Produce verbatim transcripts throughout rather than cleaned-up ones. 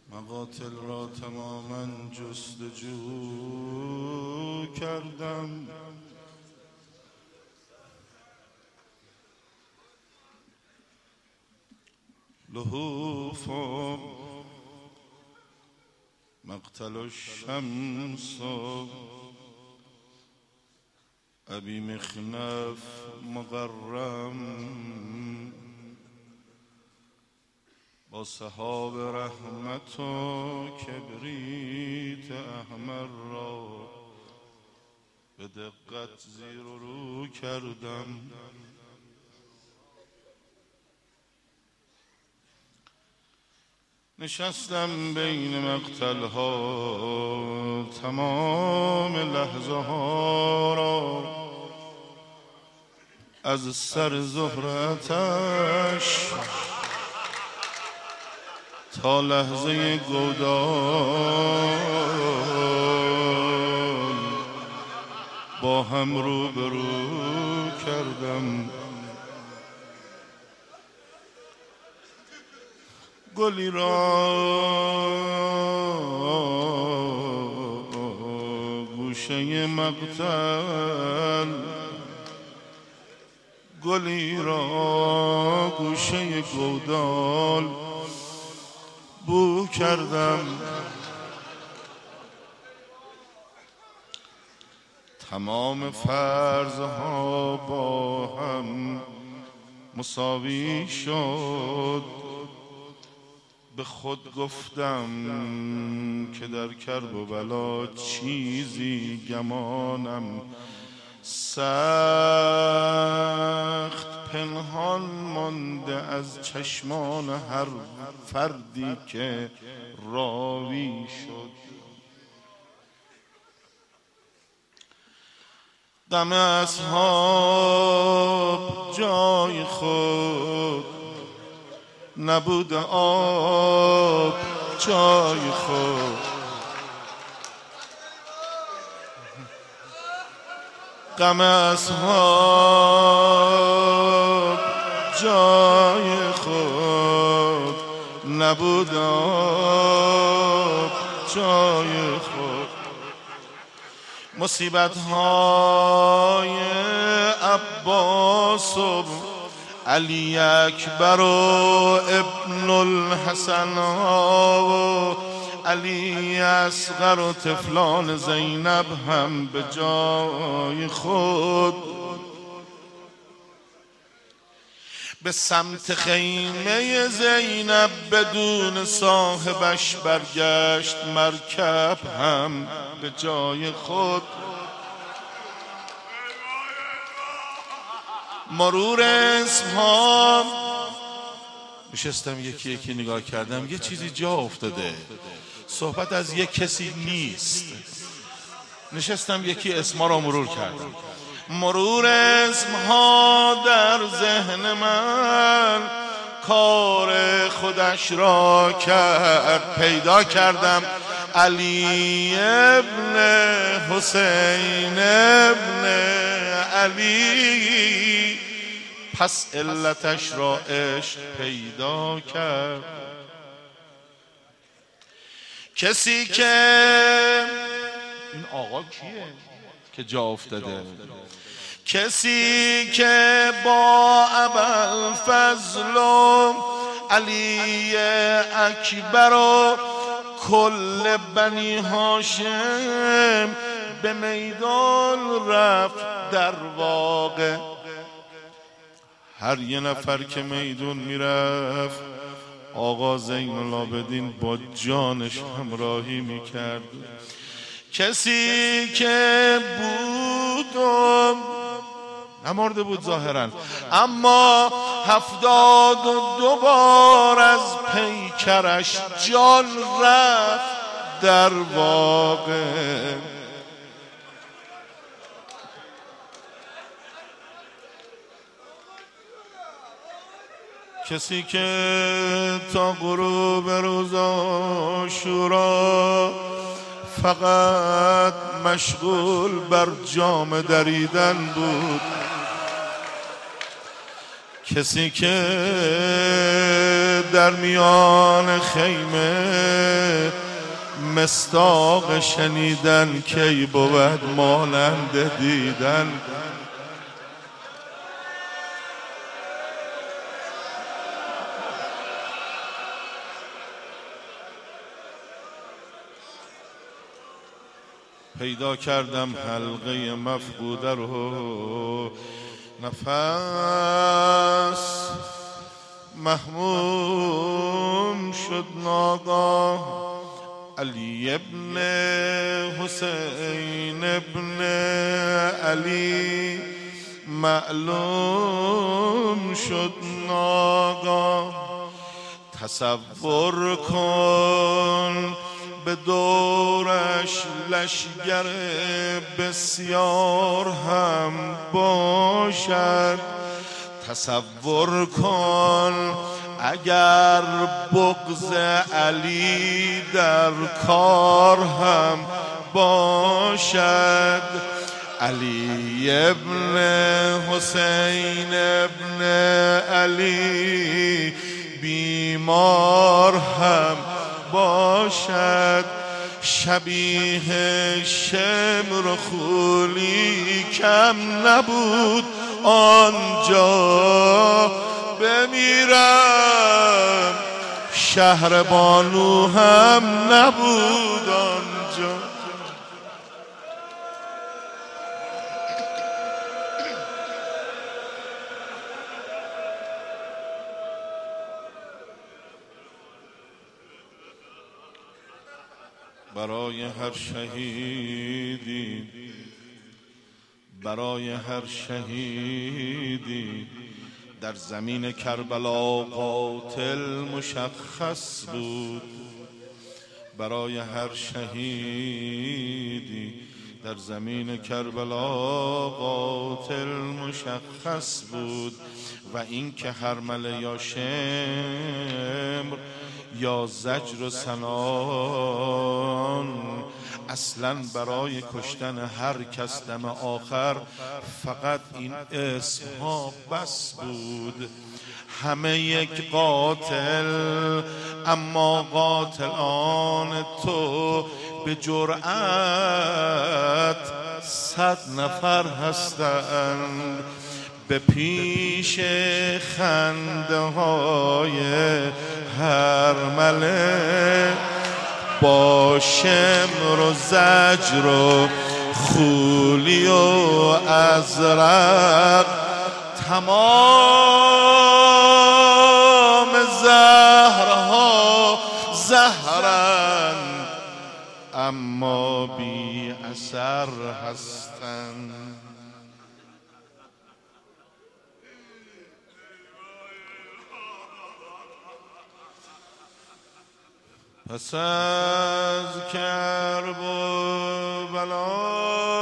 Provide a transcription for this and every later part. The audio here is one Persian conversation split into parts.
مقاتل را تماما جستجو کردم، لهوف مقتل الشمس ابی مخنف مغرم، با سحاب رحمت و کبریت احمر را به دقت زیر و رو کردم. نشستم بین مقتل ها تمام لحظه ها را، از سر زهرتش تا لحظه گودال با هم رو برو کردم. گلی را گوشه مقتل، گلی را گوشه گودال بو کردم. تمام فرضها با هم مساوی شد، به خود گفتم که در کرب و بلا چیزی گمانم سخت پنهان مانده از چشمان هر فردی که راوی شد. غم اصحاب جای خود نبود، آب جای خود. غم اصحاب جای خود نبود، آب جای خود. مصیبت های عباس و علی اکبر و ابن الحسن و علی اصغر و طفلان زینب هم به جای خود به سمت خیمه زینب بدون صاحبش برگشت. مرکب هم به جای خود. مرور اسمها نشستم یکی یکی نگاه کردم، یه چیزی جا افتاده، صحبت از یک کسی نیست. نشستم یکی اسما را مرور کردم. مرور اسمها در ذهن من کار خودش را کرد. پیدا کردم علی ابن حسین ابن علی، پس علتش را عشق پیدا کرد. کسی که این آقا کیه که جا افتاده؟ کسی که با ابوالفضل و علی اکبر و کل بنی هاشم به میدان رفت. در واقع هر یه نفر که میدون میرفت آقا زین العابدین با جانش همراهی میکرد. کسی که بود و نمرده بود ظاهرا، اما هفتاد و دو بار از پیکرش جان رفت. در واقع کسی که تا غروب روز عاشورا فقط مشغول بر جام دریدن بود، کسی که در میان خیمه مصداق شنیدن کی بود مانند دیدن. پیدا کردم حلقه مفقوده رو، نفس محموم شد ناگاه. علی ابن حسین ابن علی معلوم شد ناگاه. تصور کن به دورش لشگر بسیار هم باشد. تصور کن اگر بغض علی در کار هم باشد. علی ابن حسین ابن علی بیمار هم باشد. شبیه شمر و خولی کم نبود آنجا. بمیرم شهر بانو هم نبود آنجا. برای هر شهیدی، برای هر شهیدی در زمین کربلا قاتل مشخص بود. برای هر شهیدی در زمین کربلا قاتل مشخص بود. و این که هرمله یا شمر یا زجر و سنان اصلاً برای کشتن هر کس دم آخر فقط این اسم ها بس بود. همه یک قاتل، اما قاتلان تو به جرأت صد نفر هستند. به پیش خنده های هرمله با شمر و زجر و خولی و ازرق تمام زهرها زهرند اما بی اثر هستند. پس از کرب و بلا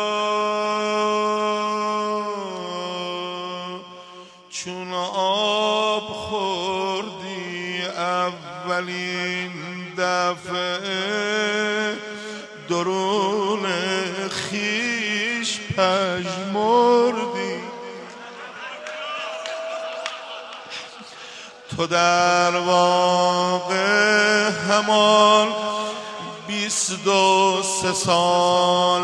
چون آب خوردی اولین دفعه درون خیش پژمردی. تو در واقع همان بیست و سه سال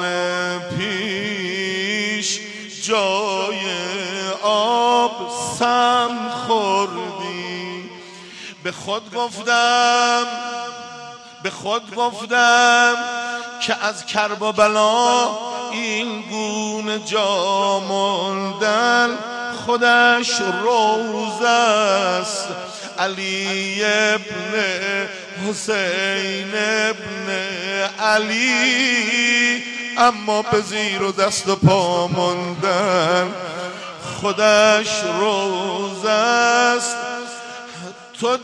پیش جای آب سم خوردی. به خود گفتم به خود گفتم که از کرب و بلا این گونه جا ماندن خودش روزه است. علی ابن حسین ابن علی اما به زیر و دست و پا ماندن خودش روزه است. تو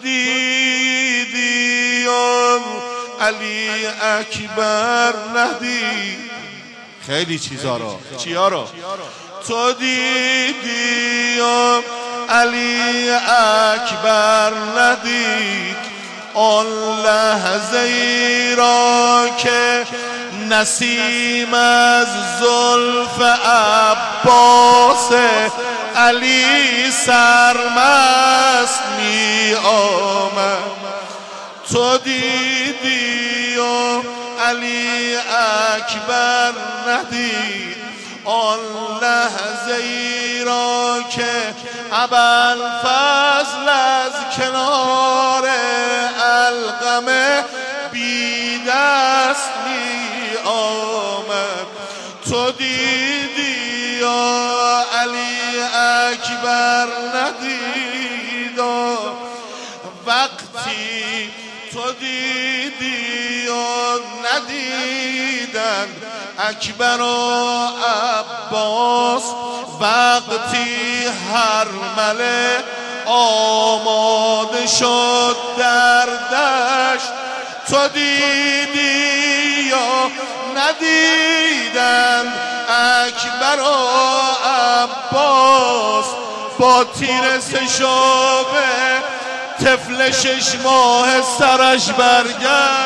دیدی علی اکبر ندید خیلی چیزا رو. چیا رو؟ تو دیدی علی اکبر ندید آن لحظه ای را که نسیم از زلف عباس علی سرمست می آمد. تو دیدی و علی اکبر ندید آن لحظه ای را که ابوالفضل از کنار علقمه بی دست می آمد. تو دیدی یا علی اکبر ندید و وقتی تو دیدی و ندیدن اکبر و عباس، وقتی هرمله آماده شد در دشت، تو دیدی یا ندیدن اکبر و عباس با تیر سه شعبه طفل شش ماه سرش برگشت.